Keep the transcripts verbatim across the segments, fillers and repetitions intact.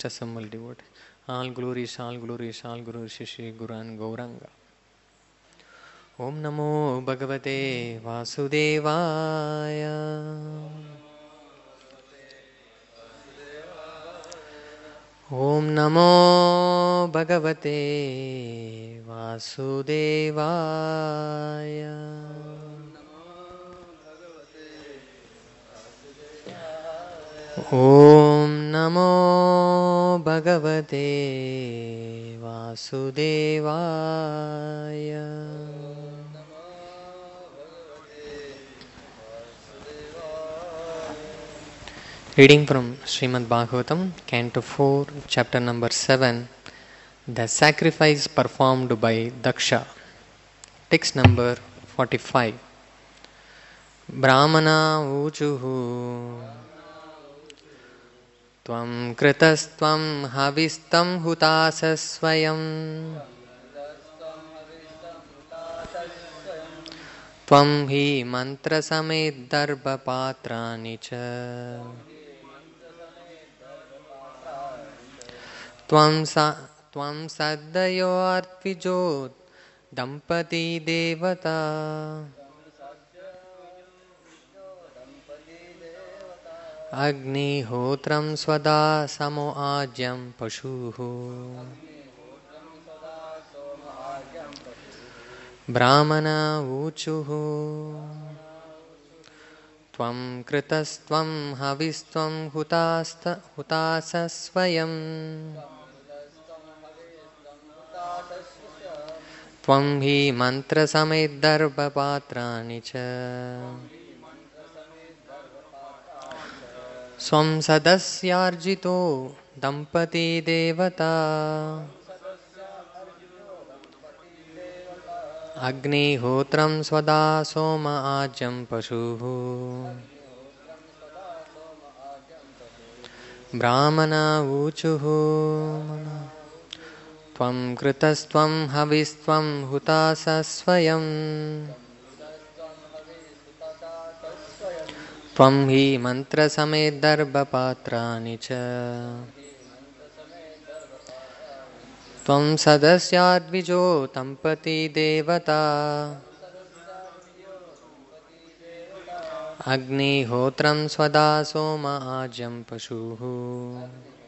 most assembled devotees. All glories, all glories, all glories, Shri Guru and Gauranga. Om Namo Bhagavate Vasudevaya. Om Namo Bhagavate Vasudevaya. Om Namo Bhagavate Vasudevaya. Reading from Srimad Bhagavatam, Canto four, Chapter number seven, The Sacrifice Performed by Daksha. Text number forty-five. Brahmana uchuhu Tvam kritastam havistam hutasa swayam Tvam hi mantra samed darbha patrani cha Tvam sa Tvam saddayo artvijot dampati devata Agnihotram svada samo ajyam pashuhu Brahmana uchuhu Tvam kritastam havistvam hutasta hutasa swayam Tvam hi mantra samed darbha patrani cha Swam sadasyarjito dampati devata Agnihotram svada soma ajam pashuhu Brahmana uchuhu Tvam kritastam havistvam hutasa swayam Tvam hi mantra samed darbha patrani cha Tvam sadasyadvijo tampati devata Agnihotram svada soma ajam pashuhu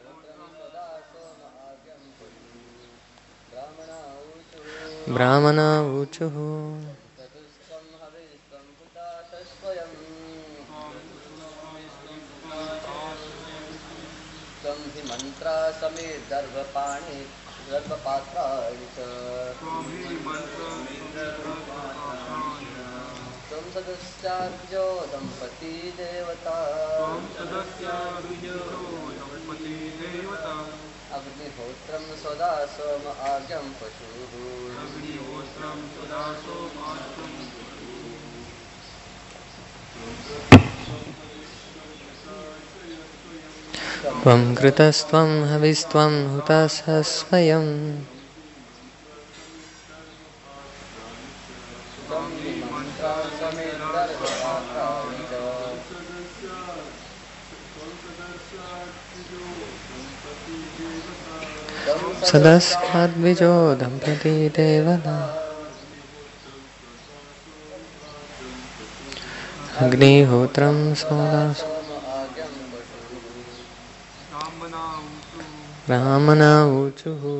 Brahmana uchuhu mantra samed darbha pani darbha patrani cha Tvam sadasyarjo dampati devata Agnihotram svada soma ajam pashuhu Tvam kritastam havistvam hutasa swayam Sadasyadvijo dampati devata Agnihotram svada Brahmana uchuhu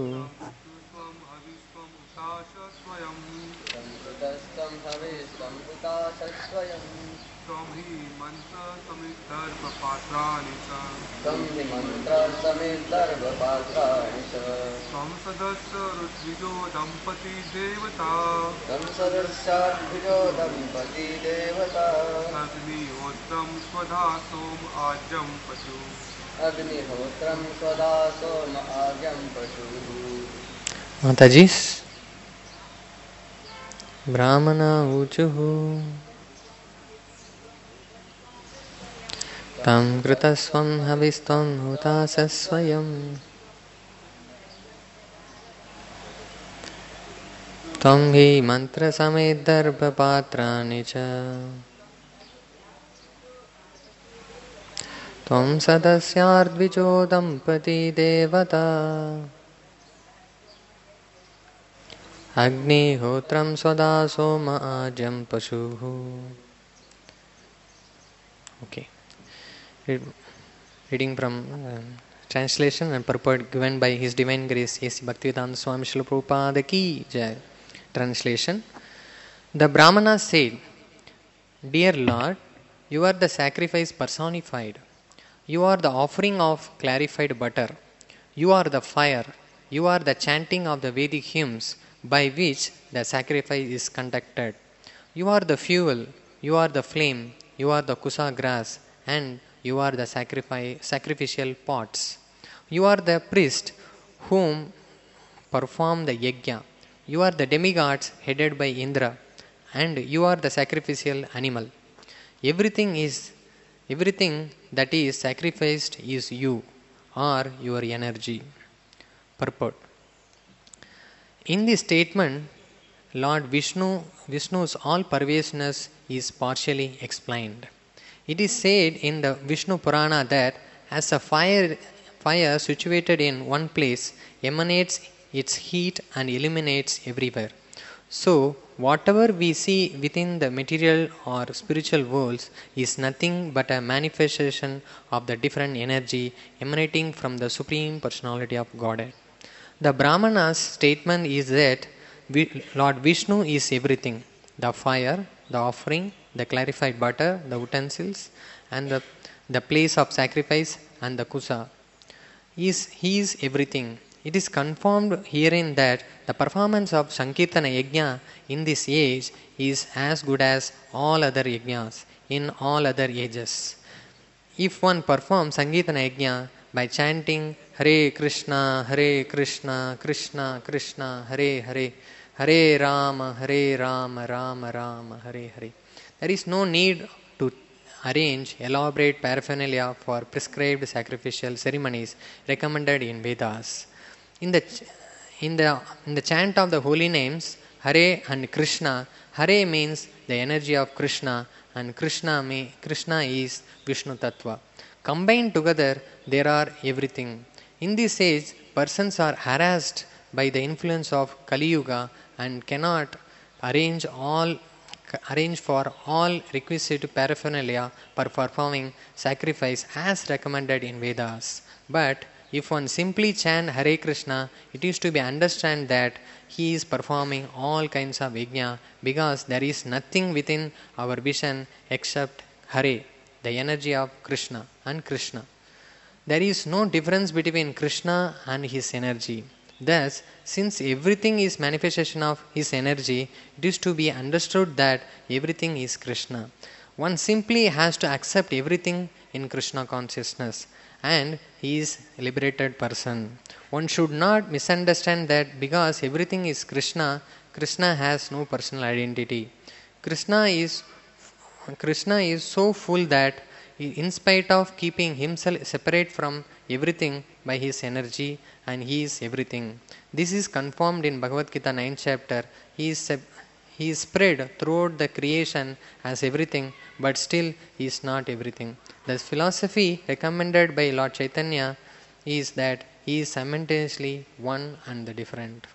Tvam hi mantra samed darbha patrani cha Tvam hi mantra samed darbha patrani cha Tvam sadasya rutvijo dampati devata Tvam sadasyadvijo dampati devata Agnihotram svada som ajam pashu Agnihotram svada soma ajam pashuhu Mataji's Brahmana uchuhu Tam kritasvam havistvam hutasa swayam Tvam hi mantra samed darbha patrani cha त्वं सदस्यार्द्विजो दम्पती देवता अग्निहोत्रं स्वदा सोम आज्यं पशुः. Okay. Reading from uh, translation and purport given by His Divine Grace A C Bhaktivedanta Swami Srila Prabhupada Ki Jai. Translation. The Brahmana said, Dear Lord, you are the sacrifice personified. You are the offering of clarified butter. You are the fire. You are the chanting of the Vedic hymns by which the sacrifice is conducted. You are the fuel. You are the flame. You are the kusa grass. And you are the sacrifice, sacrificial pots. You are the priest whom perform the yajna. You are the demigods headed by Indra. And you are the sacrificial animal. Everything is everything that is sacrificed is you or your energy. Purport. In this statement, Lord Vishnu, Vishnu's all-pervasiveness is partially explained. It is said in the Vishnu Purana that as a fire, fire situated in one place emanates its heat and illuminates everywhere, so whatever we see within the material or spiritual worlds is nothing but a manifestation of the different energy emanating from the Supreme Personality of Godhead. The Brahmana's statement is that Lord Vishnu is everything: the fire, the offering, the clarified butter, the utensils, and the, the place of sacrifice and the kusa. He is, he is everything. It is confirmed herein that the performance of Sankirtana Yajna in this age is as good as all other yajnas in all other ages. If one performs Sankirtana Yajna by chanting Hare Krishna, Hare Krishna, Krishna Krishna, Hare Hare, Hare Rama, Hare Rama, Rama Rama, Hare Hare, there is no need to arrange elaborate paraphernalia for prescribed sacrificial ceremonies recommended in Vedas. In the, in the, in the chant of the holy names Hare and Krishna, Hare means the energy of Krishna and Krishna, may, Krishna is Vishnu Tattva. Combined together, there are everything. In this age, persons are harassed by the influence of Kali Yuga and cannot arrange all arrange for all requisite paraphernalia for performing sacrifice as recommended in Vedas. But if one simply chant Hare Krishna, it is to be understood that he is performing all kinds of yajna, because there is nothing within our vision except Hare, the energy of Krishna, and Krishna. There is no difference between Krishna and his energy. Thus, since everything is manifestation of his energy, it is to be understood that everything is Krishna. One simply has to accept everything in Krishna consciousness, and he is a liberated person. One should not misunderstand that because everything is Krishna, Krishna has no personal identity. Krishna is Krishna is so full that in spite of keeping himself separate from everything by his energy, and he is everything. This is confirmed in Bhagavad Gita ninth chapter. He is he is spread throughout the creation as everything, but still he is not everything. The philosophy recommended by Lord Chaitanya is that he is simultaneously one and the different.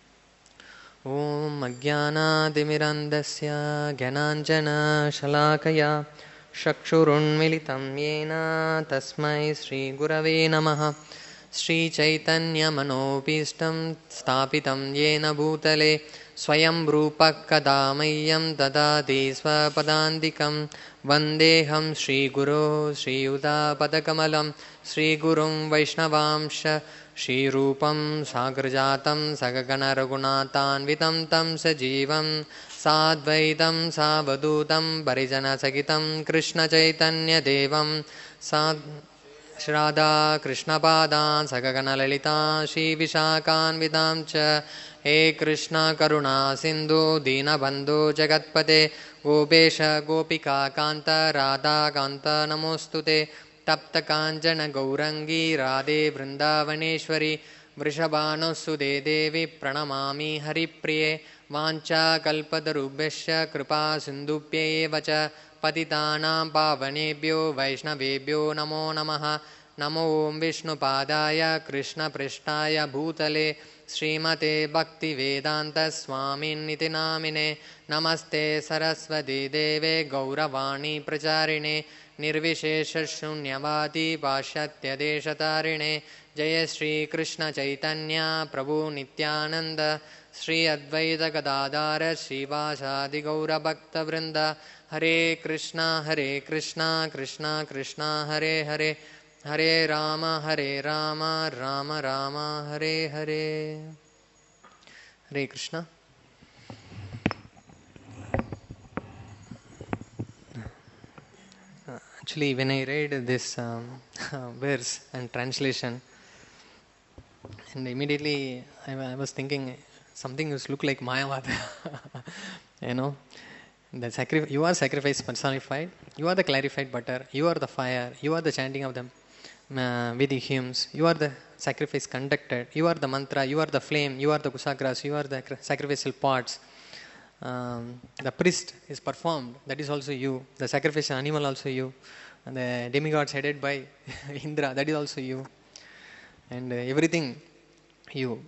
Om Ajnanaatimirandasya Gyananjana Shalakaya Shakshurunmilitam Yena Tasmai Sri Gurave Namaha. Sri Chaitanya Manopishtam Stapitam Yena Bhutale Swayam Rupak Kadamayyam Dadati Swapadandikam Vandeham Sri Guru Sri Yuda Padakamalam Sri Gurum Vaishnavamsha Shri Rupam Sagrajatam Sagagana Raghunatan Vitam Tam Sajivam Sadvaitam Savadutam Parijana Sagitam Krishna Chaitanya Devam Sad Shraddha Krishna Padan Sagagana Lalita Shri Vishakan Vidam Cha He Krishna Karuna Sindhu Dina Bandhu Jagatpate Gopesha Gopika Kanta Radha Kanta Namostute Tapta Kanjana Gaurangi Radhe Vrindavaneshwari Vrishabhanusude Devi Pranamami Haripriye Vancha Kalpatarubhyasya Kripa Sindhupye Vacha पतितानां पावनेभ्यो वैष्णवेभ्यो नमो नमः। नमो ओं विष्णुपादाय कृष्णपृष्ठाय भूतले श्रीमते भक्तिवेदान्तस्वामिन्निति नामिने। नमस्ते सरस्वती देवे गौरवाणी प्रचारिणे निर्विशेषशून्यवादी पाश्चात्यदेशतारिणे। जय श्री कृष्ण चैतन्य प्रभु नित्यानंद श्री अद्वैत गदाधर श्रीवासादि गौरभक्तवृंद। हरे कृष्णा हरे कृष्णा कृष्णा कृष्णा हरे हरे हरे राम हरे राम राम राम हरे हरे। हरे Krishna. Actually, when I read this um, verse and translation, and immediately I, I was thinking something which look like Mayavad. You know, the sacri- you are sacrifice personified, you are the clarified butter, you are the fire, you are the chanting of them uh, with the hymns, you are the sacrifice conducted, you are the mantra, you are the flame, you are the kusagras, you are the sacrificial pots. Um, the priest is performed, that is also you. The sacrificial animal also you. And the demigods headed by Indra, that is also you. And uh, everything you.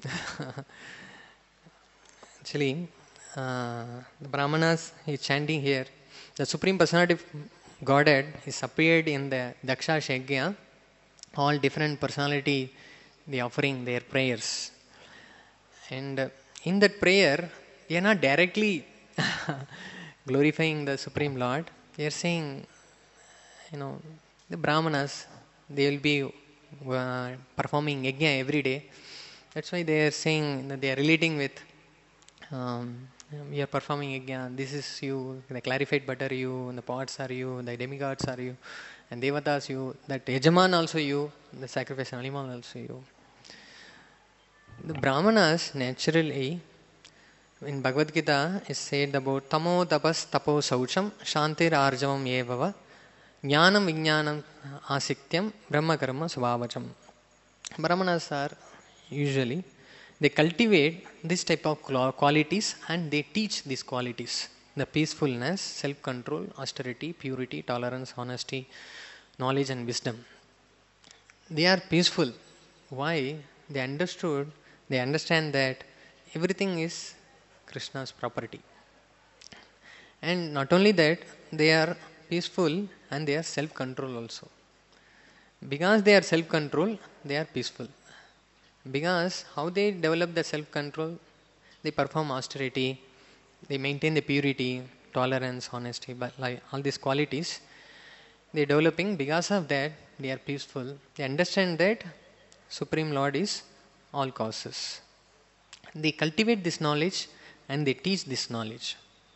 Actually, uh, the Brahmanas is chanting here. The Supreme Personality of Godhead is appeared in the Daksha Yajna. All different personality, they offering their prayers. And uh, in that prayer, they are not directly glorifying the Supreme Lord. They are saying, you know, the Brahmanas, they will be uh, performing yajna every day. That's why they are saying that they are relating with, um, we are performing yajna, this is you, the clarified butter you, and the pots are you, the demigods are you, and devatas you, that Yajaman also you, the sacrificial animal also you. The Brahmanas naturally, in Bhagavad Gita is said about tamo tapas tapo saucham shantir arjavam yevava jnanam vijnanam asikyam brahma karma svavacham. Brahmanas are usually, they cultivate this type of qualities and they teach these qualities. The peacefulness, self-control, austerity, purity, tolerance, honesty, knowledge and wisdom. They are peaceful. Why? They understood, they understand that everything is Krishna's property. And not only that, they are peaceful and they are self-control also. Because they are self-control, they are peaceful. Because how they develop the self-control, they perform austerity, they maintain the purity, tolerance, honesty, but like all these qualities, they are developing. Because of that, they are peaceful. They understand that Supreme Lord is all causes. They cultivate this knowledge and they teach this knowledge.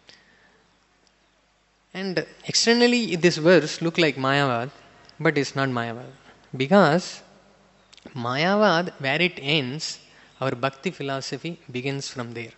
And externally this verse look like Mayavad, but it's not Mayavad. Because Mayavad, where it ends, our Bhakti philosophy begins from there.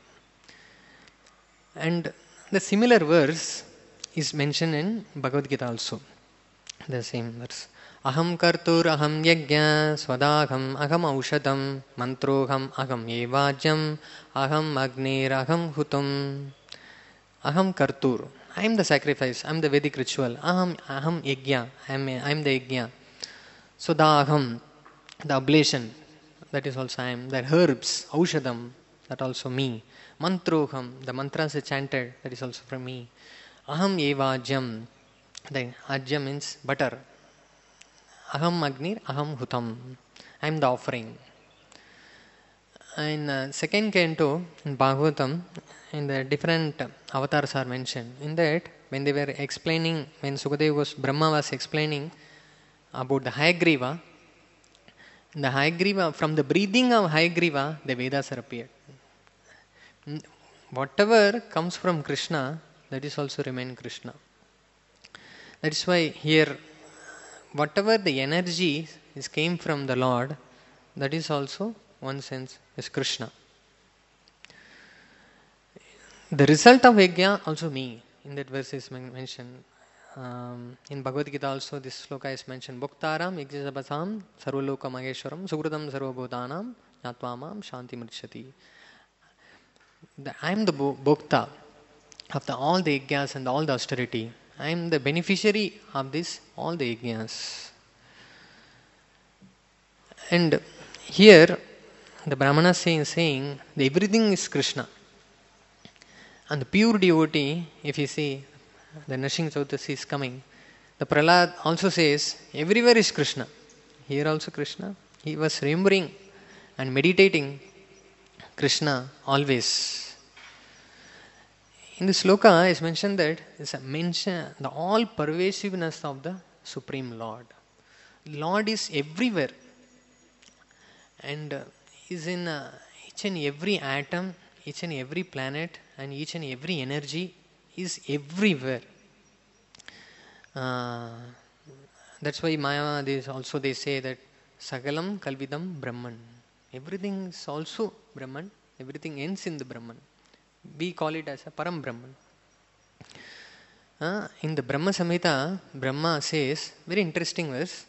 And the similar verse is mentioned in Bhagavad Gita also. The same verse. Aham kartur aham yajna swadaham aham aushadam mantroham aham evajam aham agnir aham hutum. Aham kartur. I am the sacrifice. I am the Vedic ritual. Aham aham yajna. I am I am the yajna. Swadaham, the oblation. That is also I am. The herbs, aushadam. That also me. Mantroham, the mantras are chanted. That is also from me. Aham evajam. The ajya means butter. Aham agnir, aham hutam. I am the offering. In uh, second canto in Bhagavatam, in the different avatars are mentioned. In that, when they were explaining, when Sukadeva was, Brahma was explaining about the Hayagriva, the Hayagriva, from the breathing of Hayagriva, the Vedas are appeared. Whatever comes from Krishna, that is also remain Krishna. That is why here, whatever the energy is came from the Lord, that is also one sense is Krishna. The result of yajna also me. In that verse is mentioned. Um, in Bhagavad Gita also this sloka is mentioned. Bhoktaram yajnasabasam sarvaloka maheshwaram sugradam sarvabhutanam jnatvamam shanti mrichyati. I am the bhokta of the, all the yajnas and all the austerity. I am the beneficiary of this, all the yajnas. And here the Brahmana saying, saying that everything is Krishna. And the pure devotee, if you see, the Nrsimha Chaudhary is coming, the Prahlad also says, everywhere is Krishna. Here also Krishna. He was remembering and meditating Krishna always. In the sloka is mentioned that it's a mention the all pervasiveness of the Supreme Lord. Lord is everywhere and uh, is in uh, each and every atom, each and every planet, and each and every energy is everywhere. Uh, that's why Maya they also they say that Sagalam Kalvidam Brahman. Everything is also Brahman. Everything ends in the Brahman. We call it as a Param Brahman. Uh, in the Brahma Samhita, Brahma says, very interesting verse,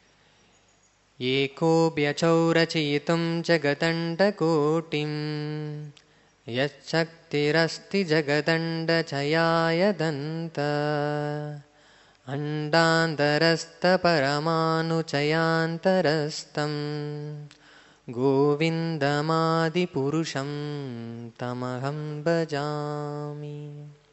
Eko bhyachaurachiyatam jagatanda kotim yachaktirasti jagatanda chayaya danta andandarasta paramanu chayantarastam govindamadi purusham tamaham bhajami.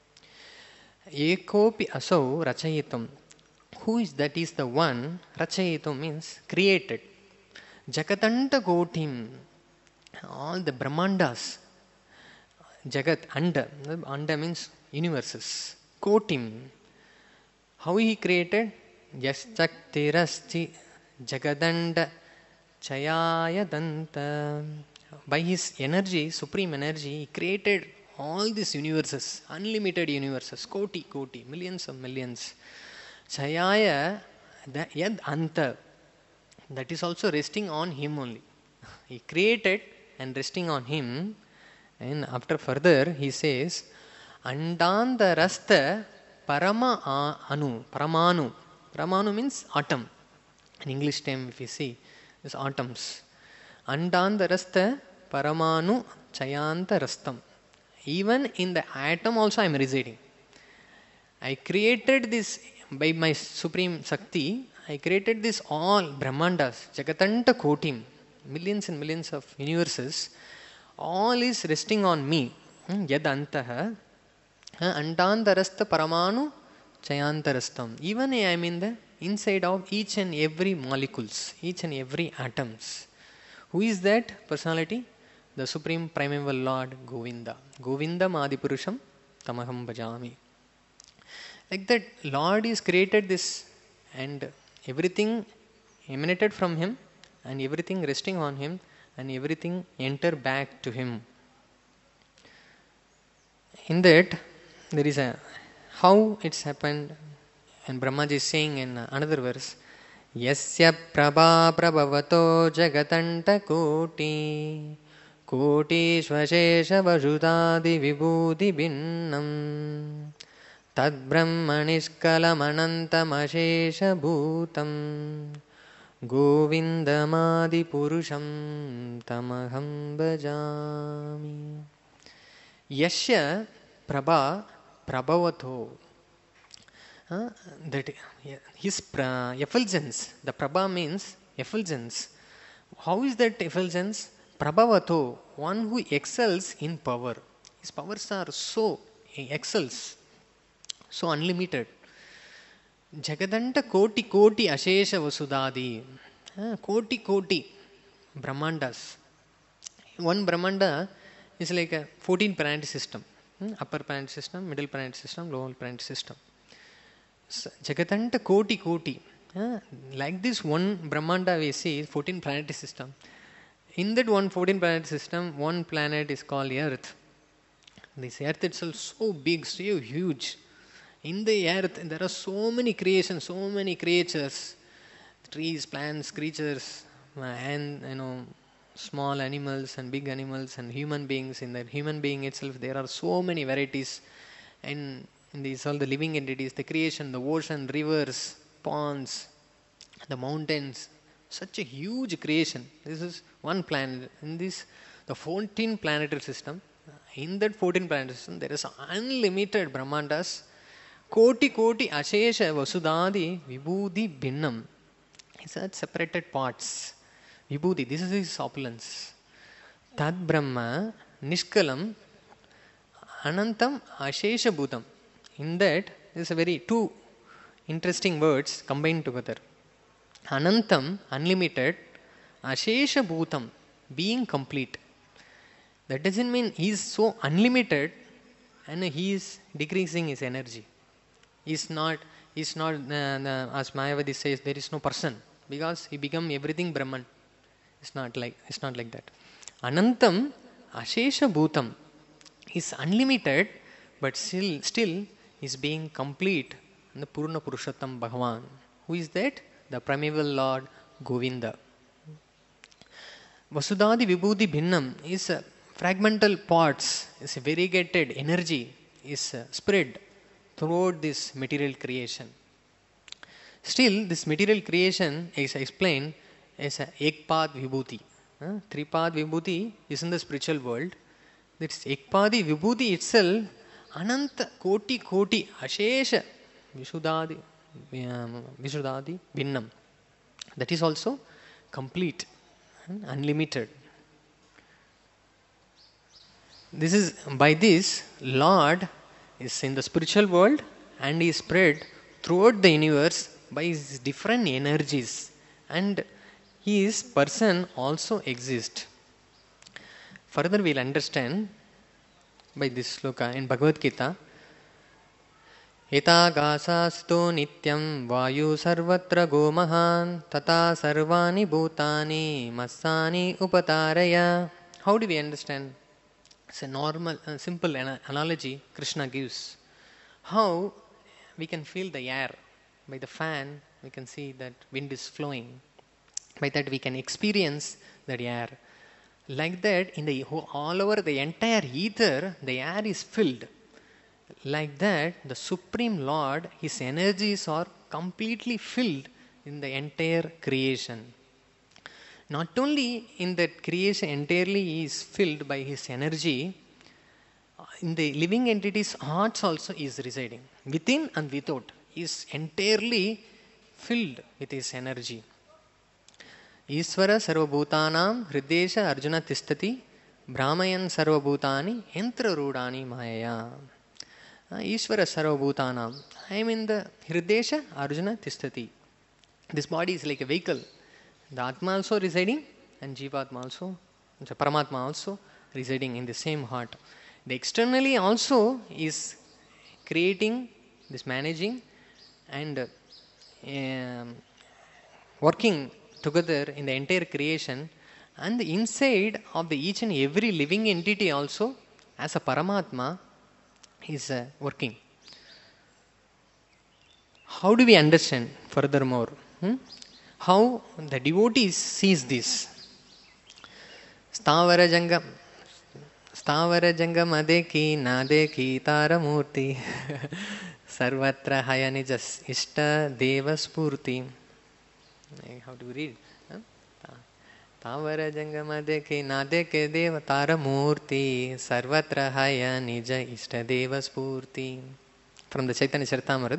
Ekopi asau rachayitam. Who is that is the one? Rachayitam means created. Jagatanta kotim. All the Brahmandas. Jagat, anda. Anda means universes. Kotim. How he created? Yaschaktirasti jagadanda chayaya danta. By his energy, supreme energy, he created all these universes, unlimited universes, koti, koti, millions of millions. Chayaya yad anta. That is also resting on him only. He created and resting on him. And after further he says, Andandarasta Parama Anu. Paramanu. Paramanu means atom. In English term, if you see, is atoms. Andandarasta Paramanu Chayantarastam. Even in the atom also I am residing. I created this by my supreme Sakti. I created this all Brahmandas, Jagatanta Kotim, millions and millions of universes. All is resting on me. Yad antaha andandarasta paramanu chayantarastam. Even I am in the inside of each and every molecules, each and every atoms. Who is that personality? The Supreme Primeval Lord Govinda. Govinda Madipurusham Tamaham Bhajami. Like that, Lord is created this and everything emanated from him and everything resting on him and everything enter back to him. In that, there is a how it's happened, and Brahmaji is saying in another verse, Yasya prabha prabhavato jagatanta koti koti svashesha vajudadi vibhudi binnam tad brahmaniskalam anantam ashesha bhutam govindamadi purusham tamaham bhajami. Yasya prabha prabhavato. Uh, that his pra, effulgence, the prabha means effulgence. How is that effulgence? Prabhavato, one who excels in power. His powers are so, he excels, so unlimited. Jagadanta koti koti ashesha vasudadi. Uh, koti koti Brahmandas. One Brahmanda is like a fourteen planet system. Hmm? Upper planet system, middle planet system, lower planet system. Jagatanta koti koti. Uh, like this one Brahmanda we see fourteen planetary system. In that one fourteen planet system, one planet is called Earth. This Earth itself so big, so huge. In the Earth there are so many creations, so many creatures, trees, plants, creatures, and you know small animals and big animals and human beings. In that human being itself there are so many varieties, and in these all the living entities, the creation, the ocean, rivers, ponds, the mountains, such a huge creation. This is one planet. In this, the fourteen planetary system, in that fourteen planetary system, there is unlimited Brahmandas, Koti Koti Ashesha Vasudadi Vibhuti Bhinnam. He said separated parts. Vibhuti, this is his opulence. Tad Brahma Nishkalam Anantam Ashesha Bhutam. In that, there is a very two interesting words combined together. Anantam, unlimited, Ashesha Bhutam, being complete. That doesn't mean he is so unlimited and he is decreasing his energy. He is not, he is not uh, uh, as Mayavadi says, there is no person because he become everything Brahman. It's not like, it's not like that. Anantam, Ashesha Bhutam is unlimited, but still, still is being complete. The Purna Purushottam Bhagavan. Who is that? The primeval Lord Govinda. Vasudadi Vibhuti Bhinnam is uh, fragmental parts, is variegated energy, is uh, spread throughout this material creation. Still, this material creation is explained as a Ekpad Vibhuti. Uh, Tripad Vibhuti is in the spiritual world. This Ekpadi Vibhuti itself, Ananta Koti Koti Ashesha Vishudadi Vishudadi Bhinnam. That is also complete and unlimited. This is by this Lord is in the spiritual world and is spread throughout the universe by his different energies, and his person also exists. Further we will understand by this sloka in Bhagavad Gita. Etagasasto nityam vayu sarvatra gomahan tata sarvani bhutani massani upataraya. How do we understand? It's a normal, uh, simple an- analogy Krishna gives. How we can feel the air. By the fan, we can see that wind is flowing. By that we can experience that air. Like that, in the all over the entire ether, the air is filled. Like that, the Supreme Lord, His energies are completely filled in the entire creation. Not only in that creation entirely He is filled by His energy, in the living entity's hearts also He is residing. Within and without, He is entirely filled with His energy. Ishvara sarvabhutanam hridesha arjuna tistati brahmayan sarvabhutani yantra rudani mayaya. Ishvara sarvabhutanam. I am in the hridesha arjuna tistati. This body is like a vehicle. The Atma also residing and Jivatma also, the Paramatma also residing in the same heart. The externally also is creating, this managing and uh, um, working together in the entire creation, and the inside of the each and every living entity also as a Paramatma is uh, working. How do we understand furthermore? Hmm? How the devotees sees this? Stavara Jangam Stavara Jangam Adeki Nadeki Taramurti Sarvatra Hayanijas Ishta Deva Spurti. How do you read? Stavara Jangam Adeki Nadeki Deva Taramurti Sarvatra Hayanija Ishta Deva Spurti. From the Chaitanya Charitamrita,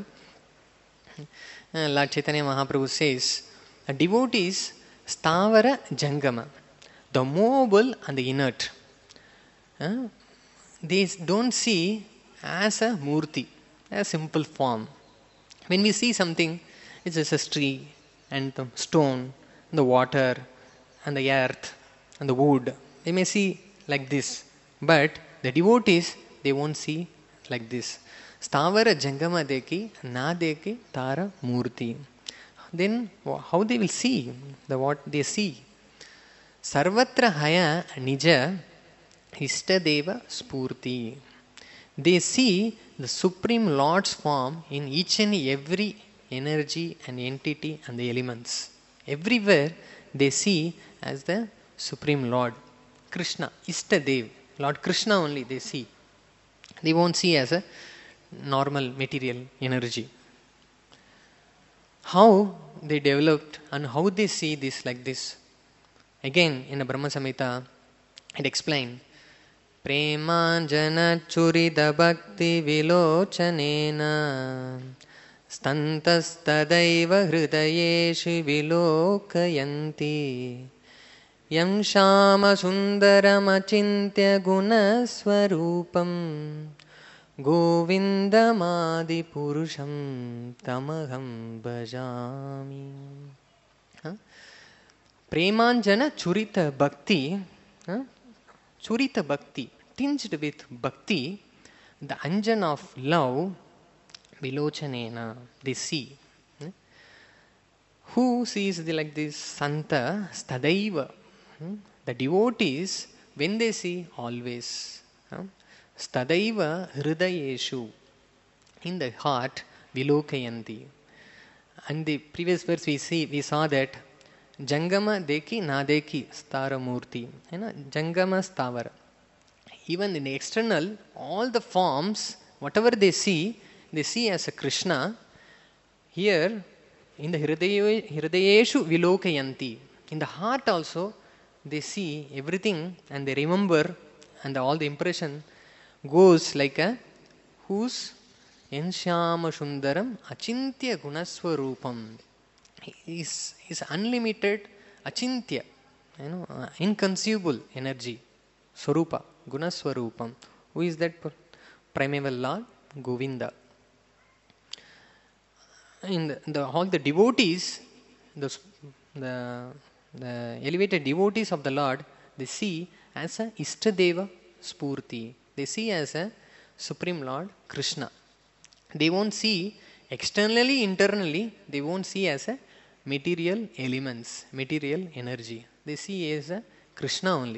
Lord Chaitanya Mahaprabhu says, a devotee is Stavara Jangama, the movable and the inert. Uh, they don't see as a murti, a simple form. When we see something, it's just a tree and the stone, and the water, and the earth, and the wood. They may see like this, but the devotees, they won't see like this. Stavara Jangama deki, na deki tara murti. Then how they will see the what they see? Sarvatra haya nija istadeva spurti. They see the Supreme Lord's form in each and every energy and entity and the elements. Everywhere they see as the Supreme Lord. Krishna, Istadev, Lord Krishna only they see. They won't see as a normal material energy. How they developed and how they see this like this. Again, in the Brahma Samhita, it explained, प्रेमाञ्जनचुरितभक्तिविलोचनेन स्तन्तस्तदैव हृदयेषु विलोकयन्ति यं श्यामसुन्दरमचिन्त्य गुणस्वरूपं गोविन्दमादिपुरुषं तमहं भजामि. Huh? Premanjana Churita Bhakti, huh? Churita Bhakti, tinged with Bhakti, the anjan of love, Vilochanena, they see. Huh? Who sees the, like this? Santa, Stadaiva. Huh? The devotees, when they see, always. Huh? Stadaiva Hridayeshu, in the heart, Vilokayanti. And the previous verse we see, we saw that Jangama Deki Nadeki Stara Murti. You know, Jangama Stavara. Even in the external, all the forms, whatever they see, they see as a Krishna. Here, in the Hridayeshu Vilokayanti, in the heart also, they see everything and they remember, and all the impression goes like a whose Enshama Sundaram Achintya Gunaswarupam is is unlimited Achintya, you know, uh, inconceivable energy. Swarupa, Gunaswarupam. Who is that primeval Lord? Govinda. In the, the all the devotees, the, the the elevated devotees of the Lord, they see as a Ishtadeva Spurti. They see as a Supreme Lord Krishna. They won't see externally, internally, they won't see as a material elements, material energy. They see as a Krishna only.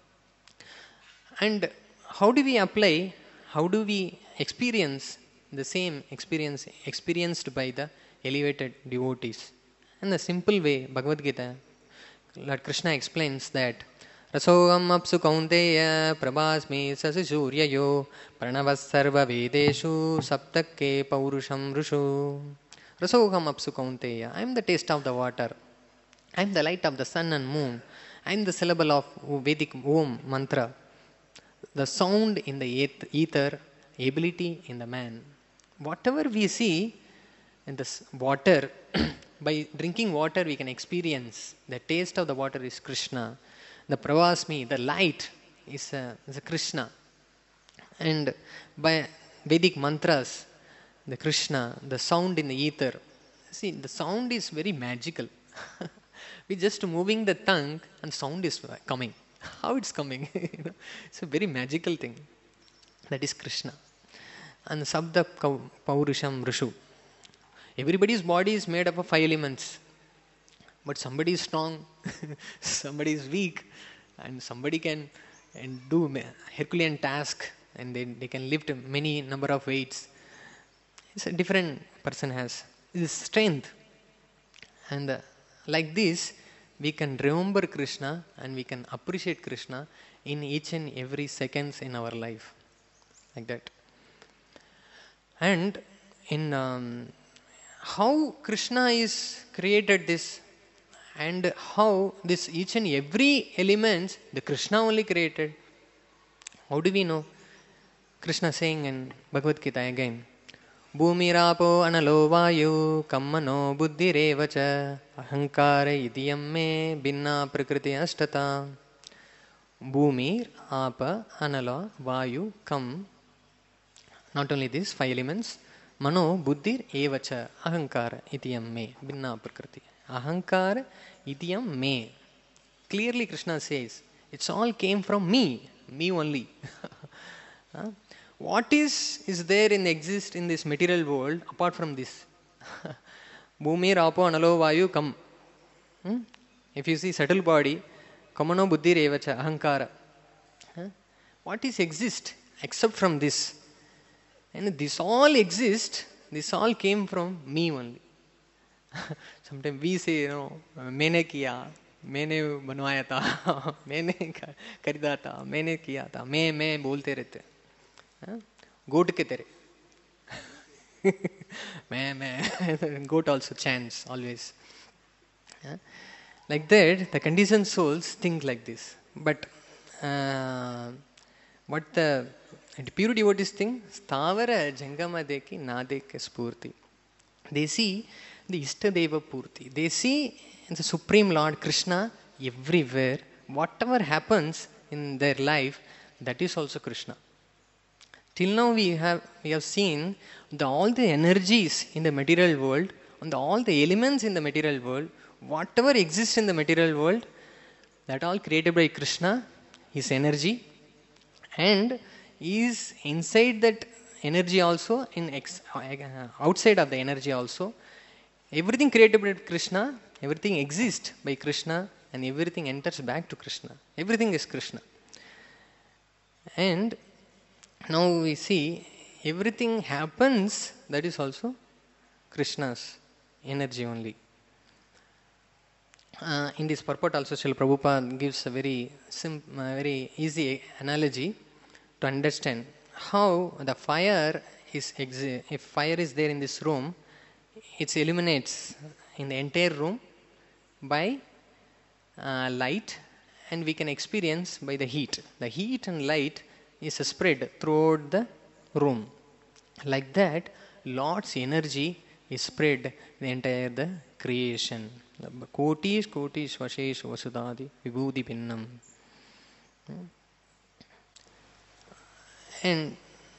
And how do we apply, how do we experience the same experience experienced by the elevated devotees? In the simple way, Bhagavad Gita, Lord Krishna explains that Rasogam apsu kaunteya prabhasmi sasisuryayo pranavas sarva vedeshu saptakke paurusham rushu. Rasogam apsu kaunteya. I am the taste of the water. I am the light of the sun and moon. I am the syllable of Vedic Om mantra. The sound in the ether, ability in the man. Whatever we see in this water, by drinking water we can experience the taste of the water is Krishna. The pravasmi, the light is a, is a Krishna. And by Vedic mantras, the Krishna, the sound in the ether. See, the sound is very magical. We just moving the tongue and sound is coming. How it's coming? You know, it's a very magical thing. That is Krishna. And Sabda Paurusham Rishu. Everybody's body is made up of five elements. But somebody is strong, somebody is weak, and somebody can and do Herculean task, and they, they can lift many number of weights. It's a different person has this strength. And uh, like this, we can remember Krishna and we can appreciate Krishna in each and every seconds in our life. Like that. And in um, how Krishna is created this, and how this each and every element the Krishna only created. How do we know? Krishna saying in Bhagavad Gita again, Bhumirapo analo vayu kammano buddhirevacha ahankara idiyam me binna prakriti ashtata. Bhumir, apa, anala, vayu, kam. Not only these five elements, mano buddhir evacha ahankara idiyam me binna prakriti. Ahankara idiyam me. Clearly Krishna says, it's all came from me, me only. huh? What is is there in exist in this material world apart from this? Bhumi, Rapo, Analo, Vayu, Kam. Hmm? If you see subtle body, Kamano, Buddhi, Revacha, Ahankara. Huh? What is exist except from this? And this all exist, this all came from me only. Sometimes we say, you know, मैंने किया, मैंने बनवाया था, मैंने खरीदा था, मैंने किया था, मैं मैं बोलते रहते, goat के तेरे, मैं मैं, goat also chants always. Like that, the conditioned souls think like this. But uh, What the pure devotees think? Stavara jangama deki nadeke spurti. They see the Ishtadeva Purti. They see the Supreme Lord Krishna everywhere. Whatever happens in their life, that is also Krishna. Till now we have we have seen the, all the energies in the material world, and the, all the elements in the material world, whatever exists in the material world, that all created by Krishna, his energy, and is inside that energy also, in ex, outside of the energy also. Everything created by Krishna, everything exists by Krishna, and everything enters back to Krishna. Everything is Krishna. And now we see everything happens, that is also Krishna's energy only. Uh, in this purport also, Srila Prabhupada gives a very sim- uh, very easy analogy to understand how the fire is, exi- if fire is there in this room, it illuminates in the entire room by uh, light, and we can experience by the heat. The heat and light is spread throughout the room. Like that, Lord's energy is spread the entire the creation. Kotis, kotis, vashesh, vasudadi, vibhudi pinnam. And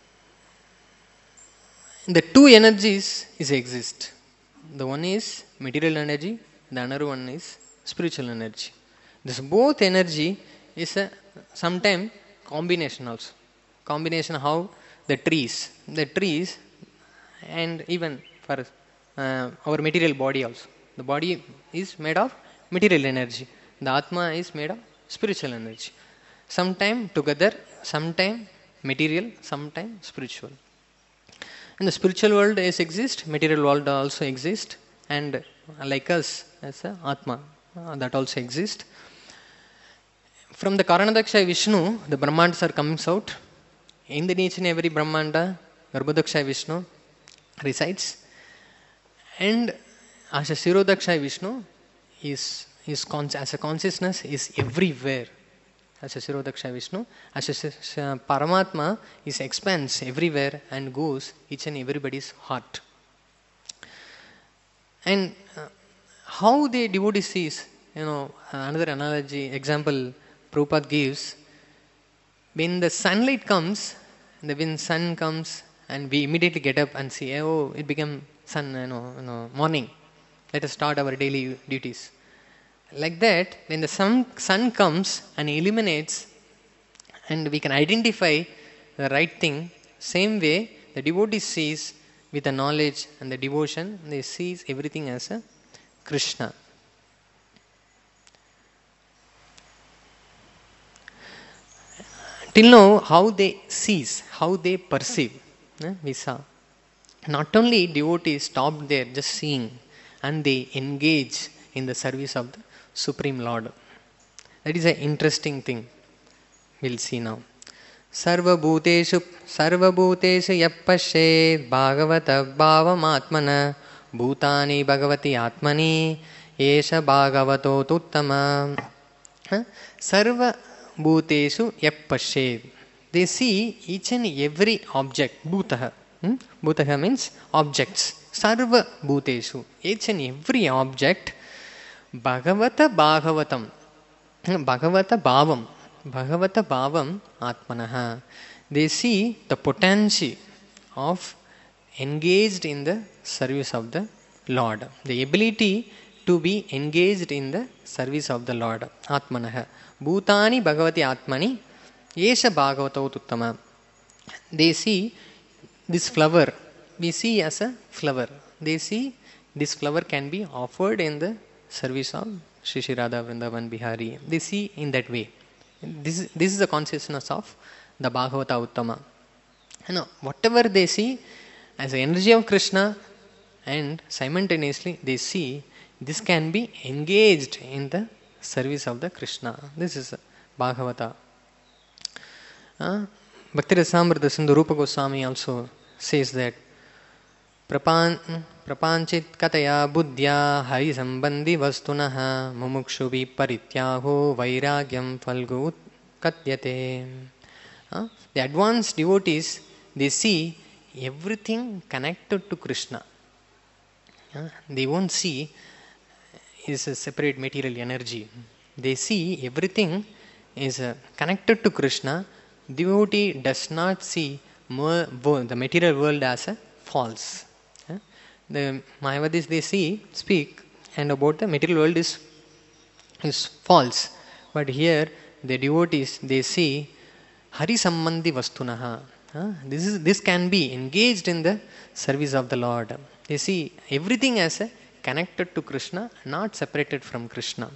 the two energies is exist. The one is material energy, the another one is spiritual energy. This both energy is a sometime combination also. Combination how the trees, the trees, and even for uh, our material body also. The body is made of material energy. The Atma is made of spiritual energy. Sometime together, sometime material, sometime spiritual. And the spiritual world is exist, material world also exist, and like us as a Atma, uh, that also exist. From the Karanadaksha Vishnu, the Brahmandas are coming out. In the each and every Brahmanda, Garbhodaksha Vishnu resides. And as a Sirodaksha Vishnu is, is con- as a consciousness is everywhere. As a Sirodaksha Vishnu, as a, a Paramatma is expands everywhere and goes each and everybody's heart. And uh, how the devotee sees, you know, another analogy, example Prabhupada gives, when the sunlight comes, the when sun comes, and we immediately get up and see, oh, it became sun, you know, you know, morning. Let us start our daily duties. Like that, when the sun, sun comes and illuminates, and we can identify the right thing, same way the devotee sees with the knowledge and the devotion, they sees everything as a Krishna. Till now, how they sees, how they perceive, eh, we saw. Not only devotees stopped there just seeing, and they engage in the service of the Supreme Lord. That is an interesting thing. We'll see now. Sarva bhuteshu sarva bhuteshu yappashet bhagavata bhavamatmana bhutani bhagavati atmani esha bhagavato tuttama. Sarva bhuteshu yappashet. They see each and every object. Bhutaha. Hmm? Bhutaha means objects. Sarva bhuteshu. Each and every object. Bhagavata bhagavatam. Bhagavata bhavam. Bhagavata bhavam atmanaha. They see the potency of engaged in the service of the Lord. The ability to be engaged in the service of the Lord. Atmanaha. Bhutani bhagavati atmani. Esha bhagavato uttama. They see this flower. We see as a flower. They see this flower can be offered in the service of Shri Shri Radha Vrindavan Bihari. They see in that way. This is, this is the consciousness of the Bhagavata Uttama. You know, whatever they see as the energy of Krishna, and simultaneously they see this can be engaged in the service of the Krishna. This is Bhagavata. Uh, Bhakti Rasamrita Sindhu Rupa Goswami also says that Prapan, Prapanchit Kataya Buddhya Hari Sambandhi Vastunaha Mumukshubi Parityaho Vairagyam Falgu Katyate. Huh? The advanced devotees, they see everything connected to Krishna. Huh? They won't see is a separate material energy. They see everything is uh, connected to Krishna. Devotee does not see more, the material world as a false. Huh? The Mayavadis, they see, speak, and about the material world is is false. But here the devotees, they see Hari Sambandhi Vastunaha. Huh? This is this can be engaged in the service of the Lord. They see everything as a connected to Krishna, not separated from Krishna.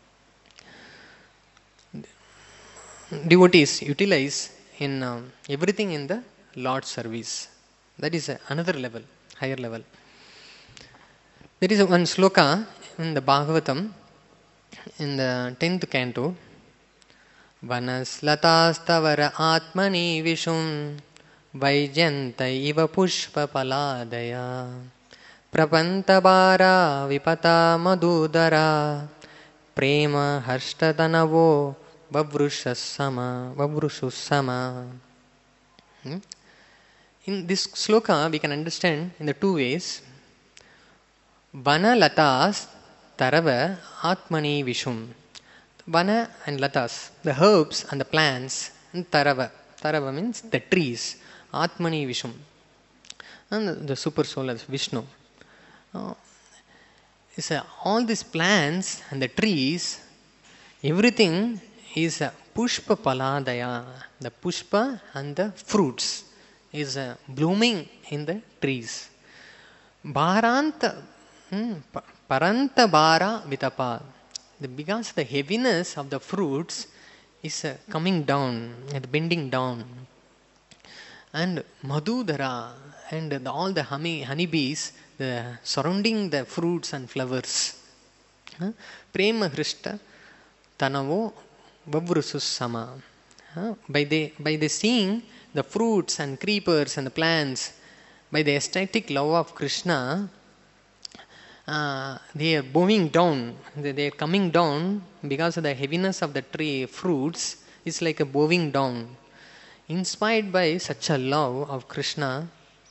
Devotees utilize in um, everything in the Lord's service. That is uh, another level, higher level. There is one sloka in the Bhagavatam, in the tenth canto. Vanaslatastavara atmani vishum vaijanta iva pushpa paladaya prapantabara vipata madudara prema harshtadanavo vavrushasama vavrushusama. Hmm? In this sloka we can understand in the two ways. Vana latas tarava atmani vishum. Vana and latas, the herbs and the plants, and tarava. Tarava means the trees. Atmani vishum. And the, the super soul is Vishnu. Uh, is uh, all these plants and the trees, everything is uh, pushpa paladaya. The pushpa and the fruits is uh, blooming in the trees. Bharanta, hmm, paranta bara vitapa. The, because the heaviness of the fruits is uh, coming down and bending down. And madhudara and the, all the honey, honeybees the, surrounding the fruits and flowers. Uh, Prema Hrishta Tanavo Vavrusus Sama. Uh, by, the, by the seeing the fruits and creepers and the plants, by the ecstatic love of Krishna, uh, they are bowing down, they, they are coming down because of the heaviness of the tree fruits. It's like a bowing down. Inspired by such a love of Krishna,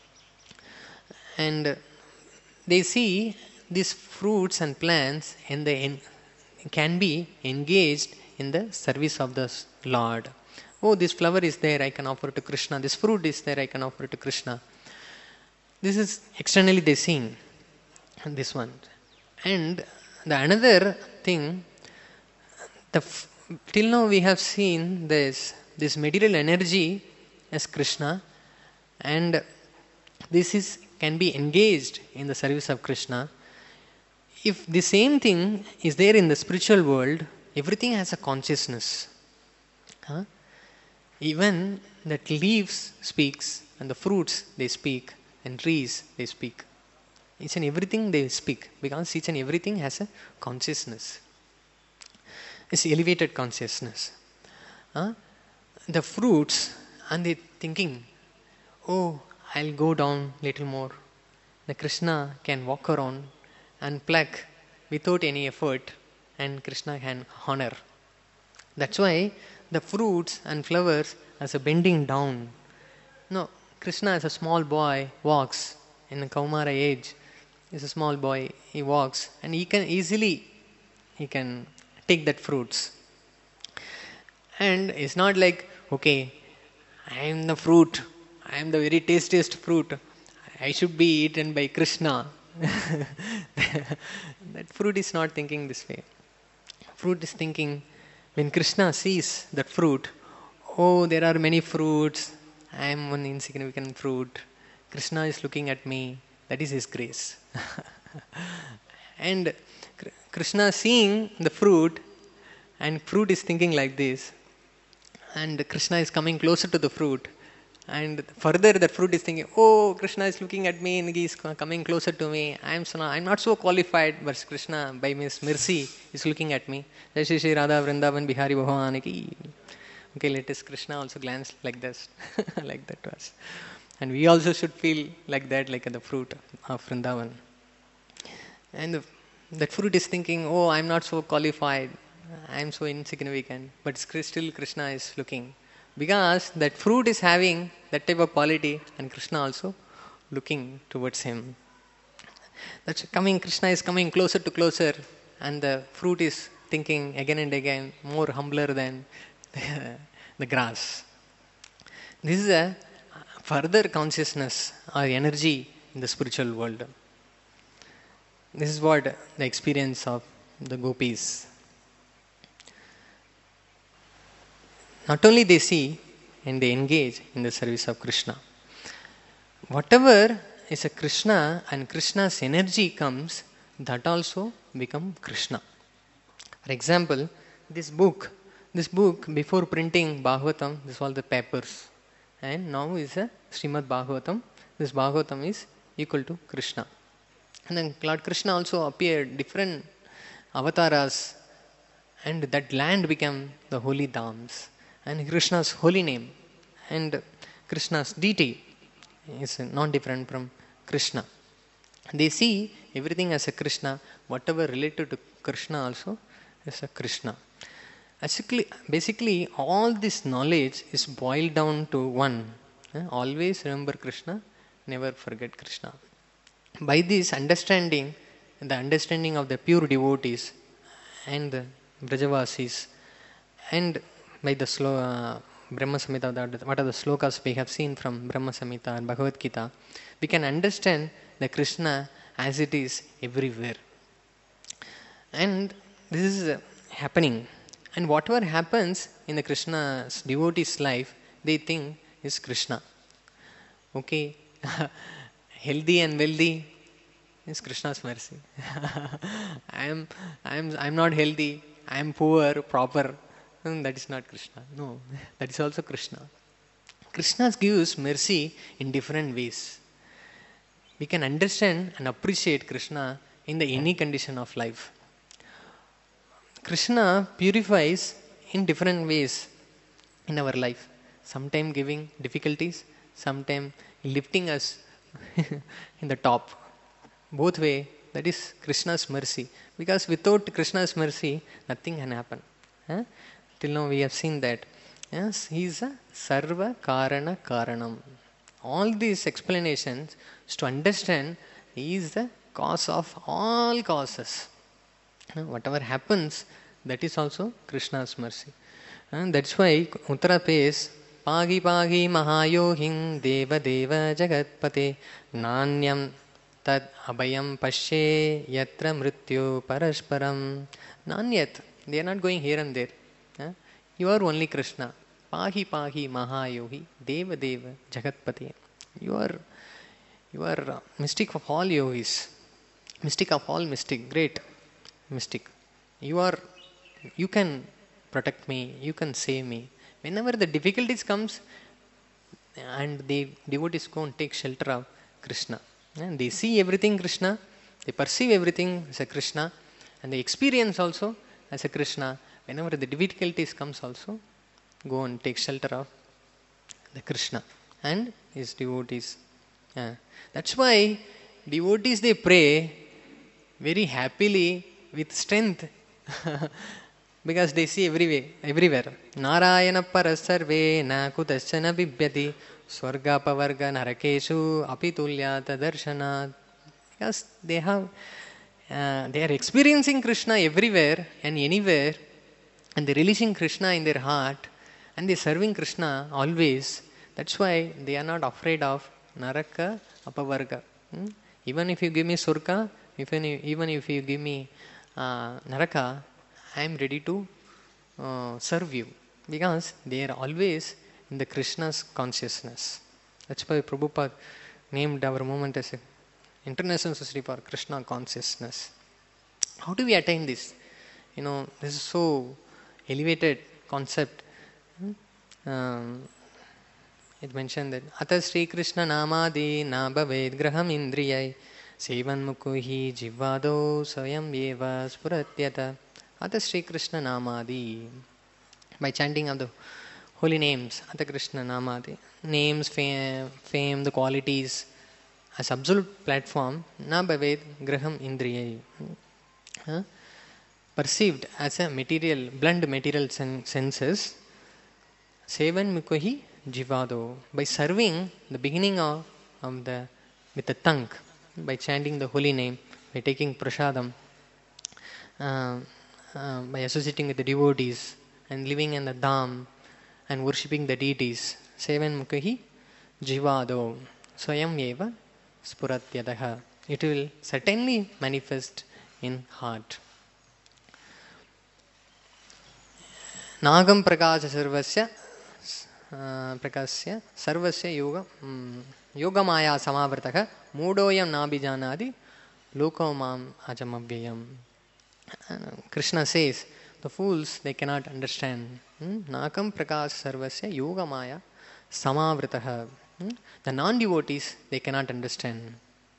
and they see these fruits and plants and they en- can be engaged in the service of the Lord. Oh, this flower is there, I can offer to Krishna. This fruit is there, I can offer to Krishna. This is externally they seeing this one. And the another thing, the f- till now we have seen this this material energy as Krishna, and this is can be engaged in the service of Krishna. If the same thing is there in the spiritual world, everything has a consciousness. Huh? Even that leaves speaks, and the fruits they speak, and trees they speak. Each and everything they speak, because each and everything has a consciousness. It's elevated consciousness. Huh? The fruits, and they thinking, oh, I'll go down little more. The Krishna can walk around and pluck without any effort, and Krishna can honor. That's why the fruits and flowers as a bending down. No, Krishna as a small boy walks in a Kaumara age. He's a small boy, he walks, and he can easily he can take that fruits. And it's not like, okay, I am the fruit, I am the very tastiest fruit, I should be eaten by Krishna. That fruit is not thinking this way. Fruit is thinking, when Krishna sees that fruit, oh, there are many fruits, I am one insignificant fruit, Krishna is looking at me, that is his grace. And Krishna seeing the fruit, and fruit is thinking like this, and Krishna is coming closer to the fruit, and further that fruit is thinking, oh, Krishna is looking at me and he is coming closer to me, I am so not, I am not so qualified, but Krishna by his mercy is looking at me. Jai Shri Shri Radha Vrindavan Bihari Bhagwan ki. Okay, let us Krishna also glance like this, like that to us. And we also should feel like that, like the fruit of Vrindavan. And the, that fruit is thinking, oh, I am not so qualified, I am so insignificant, but still Krishna is looking. because that fruit is having that type of quality, and Krishna also looking towards him. That's coming, Krishna is coming closer to closer, and the fruit is thinking again and again, more humbler than the, the grass. This is a further consciousness or energy in the spiritual world. This is what the experience of the gopis. Not only they see and they engage in the service of Krishna. Whatever is a Krishna and Krishna's energy comes, that also become Krishna. For example, this book, this book before printing Bhagavatam, this was the papers, and now is a Srimad Bhagavatam. This Bhagavatam is equal to Krishna. And then Lord Krishna also appeared different avatars, and that land became the holy dhams, and Krishna's holy name and Krishna's deity is not different from Krishna. They see everything as a Krishna, whatever related to Krishna also is a Krishna. Basically, basically all this knowledge is boiled down to one. Eh? Always remember Krishna, never forget Krishna. By this understanding, the understanding of the pure devotees and the Brajavasis, and by the slow, uh, Brahma Samhita, what are the slokas we have seen from Brahma Samhita and Bhagavad Gita, we can understand the Krishna as it is everywhere. And this is uh, happening. And whatever happens in the Krishna's devotee's life, they think is Krishna. Okay, healthy and wealthy is Krishna's mercy. I am, I am, I am not healthy. I am poor, proper. That is not Krishna. No, that is also Krishna. Krishna gives mercy in different ways. We can understand and appreciate Krishna in the any condition of life. Krishna purifies in different ways in our life. Sometimes giving difficulties, sometimes lifting us in the top. Both way, that is Krishna's mercy. Because without Krishna's mercy, nothing can happen. Huh? Till now we have seen that. Yes, he is a Sarva Karana Karanam. All these explanations is to understand he is the cause of all causes. Whatever happens, that is also Krishna's mercy. And that's why Uttara says, Pagi Pagi Mahayohing Deva Deva Jagatpate Nanyam Tad Abhayam Pashe Yatra Mrityu Parashparam. Nanyat. They are not going here and there. You are only Krishna. Pahi Pahi Mahayogi Deva Deva Jagatpate. You are you are mystic of all yogis. Mystic of all mystic. Great mystic. You are you can protect me, you can save me. Whenever the difficulties comes and the devotees go and take shelter of Krishna. And they see everything Krishna, they perceive everything as a Krishna, and they experience also as a Krishna. Whenever the difficulties comes also, go and take shelter of the Krishna and his devotees. Yeah. That's why devotees, they pray very happily with strength because they see everywhere. everywhere. Narayana parasarve na kutaschana bibhyati swarga pavarga narakeshu apitulyata darshanat. Because they have uh, they are experiencing Krishna everywhere and anywhere, and they are releasing Krishna in their heart, and they are serving Krishna always. That's why they are not afraid of Naraka Apavarga. Hmm? Even if you give me Surka, even if, even if you give me uh, Naraka, I am ready to uh, serve you. Because they are always in the Krishna's consciousness. That's why Prabhupada named our movement as a International Society for Krishna Consciousness. How do we attain this? You know, this is so elevated concept. Um, it mentioned that Ata Sri Krishna Namadi Nabhaved Graham Indriyai Sevan Mukuhi Jivado Sayam Yeva Spuratyata. Ata Sri Krishna Namadi. By chanting of the holy names, Ata Krishna Namadi. Names, fame, fame, the qualities, as absolute platform, Nabhaved Graham Indriyai. Huh? Perceived as a material, blunt material sen- senses, Sevan Mukohi Jivado. By serving the beginning of, of the with the tongue, by chanting the holy name, by taking prasadam, uh, uh, by associating with the devotees and living in the dham and worshipping the deities. Sevan Mukahi Jivado Swayam Eva Spuratyadaha. It will certainly manifest in heart. Nagam Prakasha Sarvasya Prakasya Sarvasya Yoga Yoga Maya Samavrataka Mudoyam Nabijanadi Lokamam Ajamavyayam. Krishna says, the fools, they cannot understand. Nakam Prakasha Sarvasya Yoga Maya Samavrataha. The non-devotees, they cannot understand.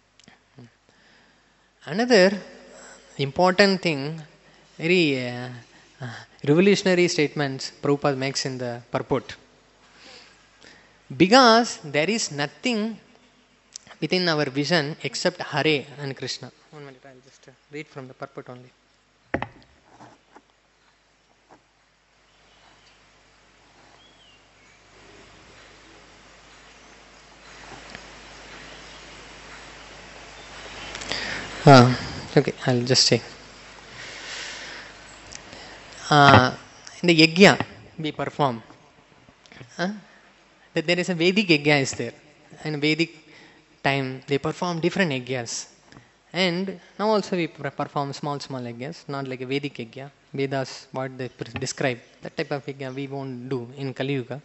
Another important thing, very uh, uh, revolutionary statements Prabhupada makes in the purport. Because there is nothing within our vision except Hare and Krishna. One minute, I'll just uh, read from the purport only. Uh, okay, I'll just say. Uh, in the yajna we perform, uh, that there is a Vedic yajna is there. In Vedic time they perform different yajnas. And now also we perform small, small yajnas, not like a Vedic yajna. Vedas, what they describe, that type of yajna we won't do in Kali Yuga.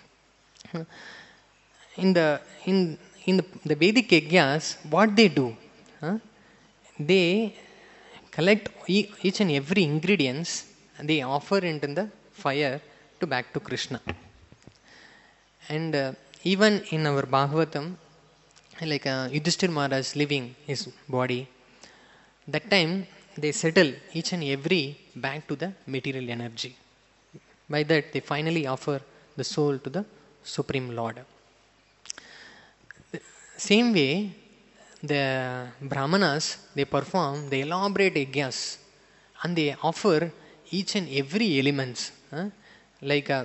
In the, in, in the, the Vedic yajnas, what they do? Uh, They collect each and every ingredients and they offer into the fire to back to Krishna. And uh, even in our Bhagavatam, like uh, Yudhishthira Maharaj leaving his body, that time they settle each and every back to the material energy. By that they finally offer the soul to the Supreme Lord. Same way, the Brahmanas, they perform the elaborate yajnas and they offer each and every elements, huh? like uh,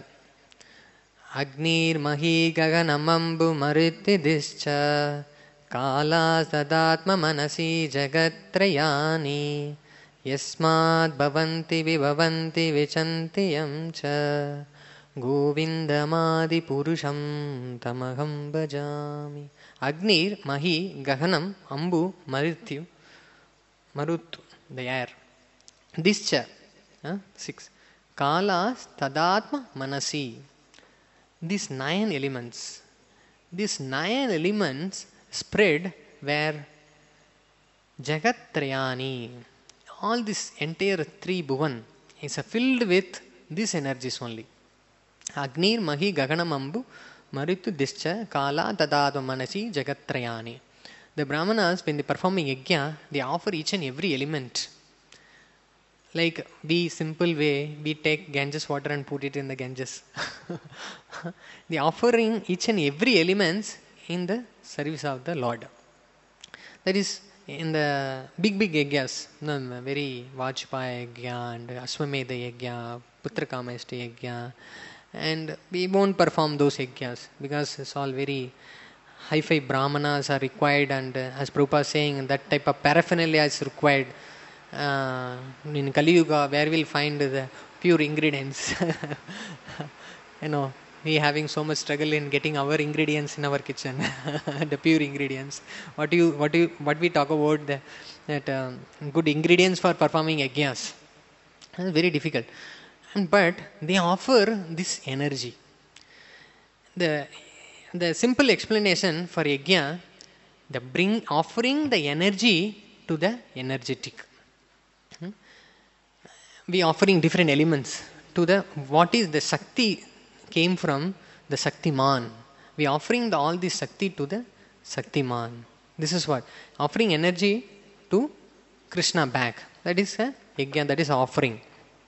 Agnir Mahi Gaganamambu Maritti Discha Kala Sadatma Manasi Jagatrayani Yasmad Bhavanti Vibhavanti Vichanti Yamcha Govindamadi Purusham Tamaham Bhajami. Agnir, Mahi, Gahanam, Ambu, Marityu, Maruttu, the air. Discha, uh, six. Kalas, Tadatma, Manasi. These nine elements, these nine elements spread where Jagatrayani, all this entire three bhuvan is filled with these energies only. Agnir, Mahi, Gaganam, Ambu, Maritu Discha Kala Tadadva Manasi Jagatrayani. The Brahmanas, when they performing yajna, they offer each and every element. Like we simple way, we take Ganges water and put it in the Ganges. They offering each and every elements in the service of the Lord. That is in the big big yajnas, no, very Vajpaya yajna and Aswamedha yajna, Putrakameshti yajna. And we won't perform those yajnas because it's all very high-fi brahmanas are required, and uh, as Prabhupada is saying, that type of paraphernalia is required. Uh, in Kali Yuga, where we'll find the pure ingredients. You know, we having so much struggle in getting our ingredients in our kitchen, the pure ingredients. What do you, what do you, what we talk about the, that um, good ingredients for performing yajnas? It's very difficult. But they offer this energy. The the simple explanation for yajna, the bring offering the energy to the energetic. Hmm? We offering different elements to the what is the Shakti came from the Shaktiman. We offering the, all this Shakti to the Shaktiman. This is what offering energy to Krishna back. That is a yajna. That is offering.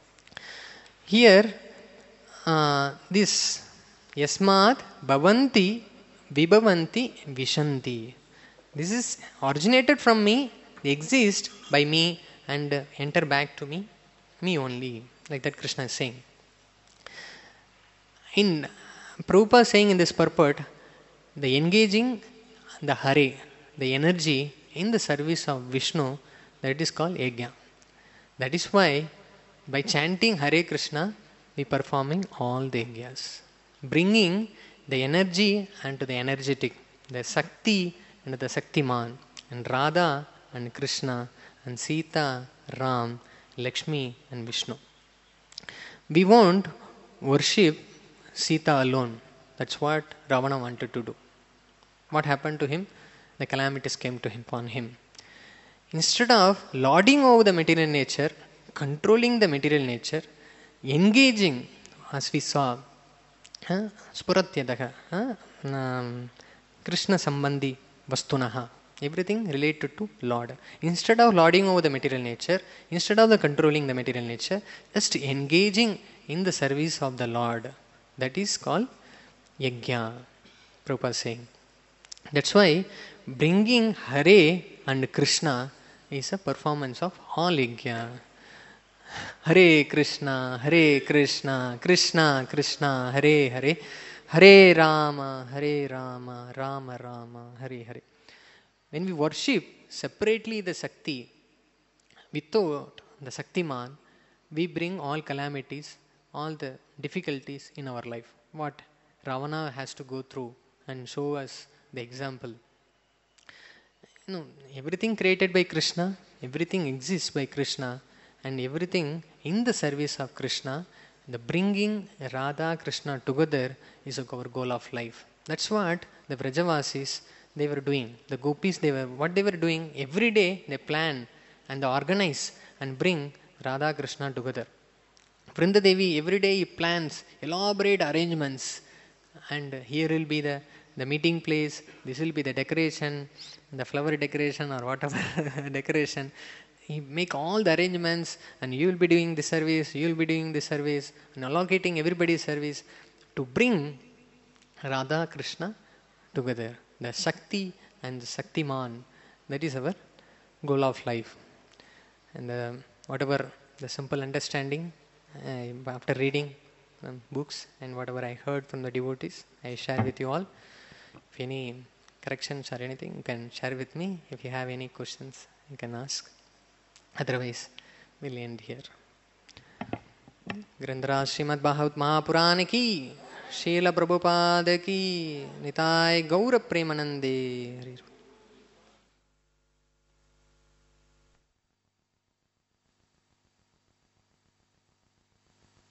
Here, uh, this Yasmat Bhavanti Vibhavanti Vishanti. This is originated from me, they exist by me and uh, enter back to me, me only. Like that Krishna is saying. In Prabhupada is saying in this purport, the engaging the Hare, the energy in the service of Vishnu, that is called yajna. That is why by chanting Hare Krishna, we performing all the yajnas. Bringing the energy and to the energetic, the Sakti and the Saktiman, and Radha and Krishna, and Sita, Ram, Lakshmi and Vishnu. We won't worship Sita alone. That's what Ravana wanted to do. What happened to him? The calamities came to him upon him. Instead of lording over the material nature, controlling the material nature, engaging, as we saw, Spuratyadaha, Krishna Sambandhi Vastunaha, everything related to Lord. Instead of lording over the material nature, instead of the controlling the material nature, just engaging in the service of the Lord. That is called yajna, Prabhupada saying. That's why bringing Hare and Krishna is a performance of all yajna. Hare Krishna, Hare Krishna, Krishna Krishna, Hare Hare, Hare Rama, Hare Rama, Rama Rama, Hare Hare. When we worship separately the Sakti, without the Saktiman, we bring all calamities, all the difficulties in our life. What Ravana has to go through and show us the example. You know, everything created by Krishna, everything exists by Krishna, and everything in the service of Krishna, the bringing Radha Krishna together is our goal of life. That's what the Vrajavasis they were doing. The gopis, they were what they were doing every day. They plan and they organize and bring Radha Krishna together. Vrinda Devi every day plans elaborate arrangements, and here will be the the meeting place. This will be the decoration, the flower decoration or whatever decoration. He make all the arrangements, and you will be doing the service, you will be doing the service, and allocating everybody's service to bring Radha Krishna together. The Shakti and the Shaktiman. That is our goal of life. And uh, whatever the simple understanding uh, after reading um, books and whatever I heard from the devotees, I share with you all. If any corrections or anything, you can share with me. If you have any questions, you can ask. Otherwise, we'll end here. Grandhara Srimad Bhagavad Mahapurana ki, Srila Prabhupada ki, Nitai Gaura Premanande.